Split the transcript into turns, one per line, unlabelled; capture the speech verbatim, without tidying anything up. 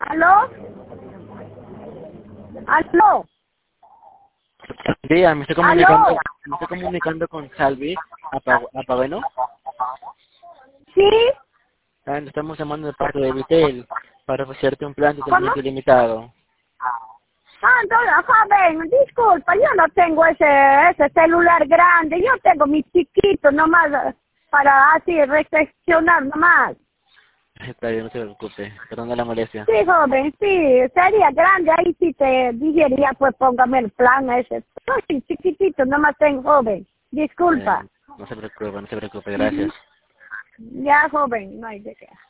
¿Aló? ¿Aló?
Día, me estoy comunicando,
¿Aló?
me estoy comunicando con Salvi Apagano.
¿Sí?
Estamos llamando de parte de Vitel para ofrecerte un plan
¿Cómo?
totalmente ilimitado.
Ah, entonces, joven, disculpa, yo no tengo ese ese celular grande, yo tengo mi chiquito nomás eh, para así recepcionar nomás.
Está bien, no se preocupe, perdón la molestia.
Sí, joven, sí, sería grande, ahí sí te dijería, pues póngame el plan ese. No, sí, chiquitito, nomás tengo, joven, disculpa.
Eh, no se preocupe, no se preocupe,
Ujú.
gracias.
Ya, joven, no hay de qué.